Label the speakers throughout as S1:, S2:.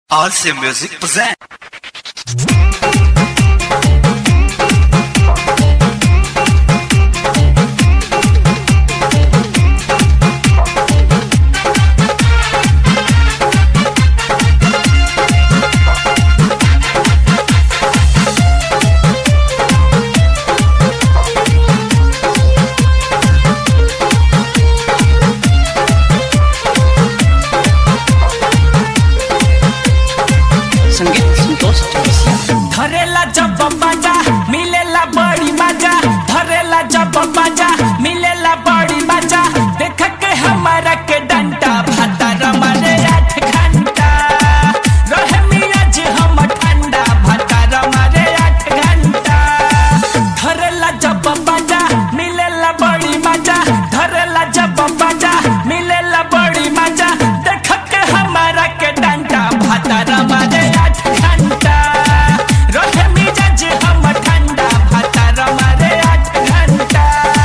S1: Also Music present.
S2: धरेला जब बाजा मिलेला बड़ी मजा, धरेला जब बाजा मिलेला बड़ी मजा। देख के हमारा के डंडा भाता रमारे 8 घंटा रहे मिया जी हम ठंडा भाता रमारे 8 घंटा। धरेला जब बाजा मिलेला बड़ी मजा, धरेला जब बाजा मिलेला बड़ी मजा। देख के हमारा के डंडा भाता रमारे 8 घंटा रहे मिया जी हम ठंडा भाता रमारे 8 घंटा।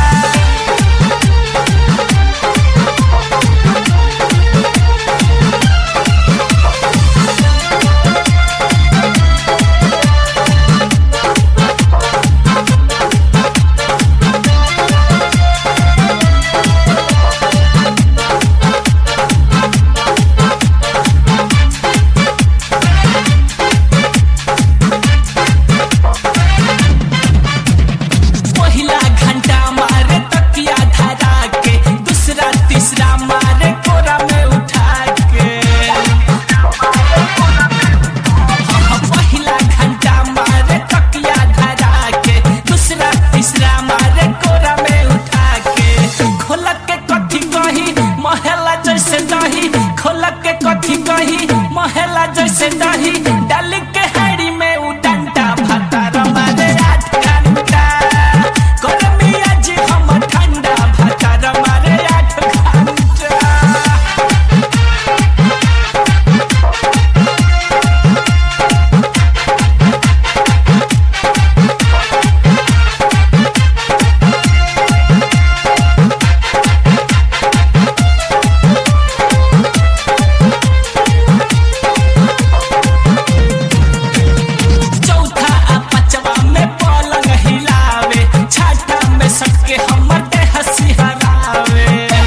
S2: पहिला घंटा मारे तकिया धरा के, दूसरा तीसरा मारे कोरा में उठा के। पहिला घंटा मारे तकिया धरा के, दूसरा तीसरा मारे कोरा में उठा के। खोलक के कथी कही महला जैसे दही, खोलक के कथी कही महला जैसे दही। डाली के हाड़ी में उ डंडा भाता रमारे 8 घंटा कर मिया जी हम ठंडा भाता रमारे 8 घंटा। चौथा आ पांचवा में पलंग हिलावे, छठा में सटके हमर देह हंसी हरावे।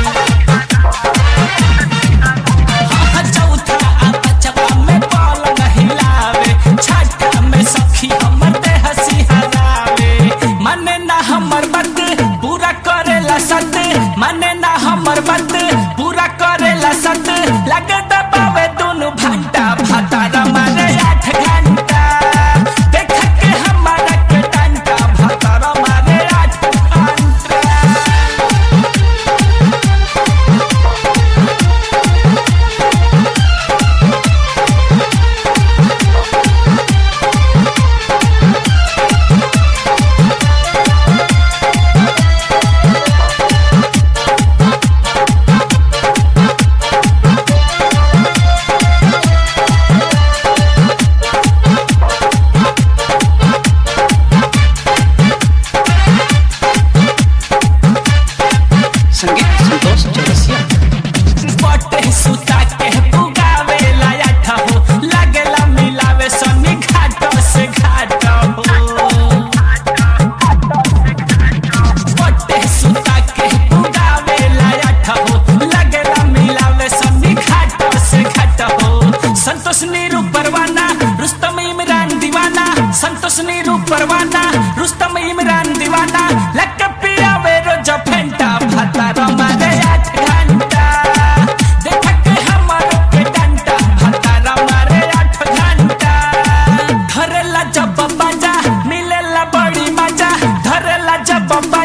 S2: चौथा आ पांचवा में पलंग हिलावे, छठा में सखी हमर देह हंसी हरावे। माने ना हमर बात पूरा करेला सत, माने ना हमर बात पूरा करेला सत। लगे दबावे दोनों घंटा भाता रमारे 8 घंटा। देख के हमारा के डंडा भाता रमारे 8 घंटा।
S1: संगीत संतोष चौरसिया।
S2: बटे सुता के पुगावे लायठ हो, लागेला मिलावे सनी घाट से घाट हो। बटे सुता के पुगावे लायठ हो, लागेला मिलावे सनी घाट से घाट हो। संतोष नीरू परवाना रुस्तम इमरान दीवाना, संतोष नीरू परवाना रुस्तम इमरान दीवाना। लग पियावे रोज फेंटा भाता रमारे 8 घंटा। देख के हमारे के डंडा भाता रमारे 8 घंटा। धरेला जब बाजा मिलेला बड़ी मजा, धरेला जब बाजा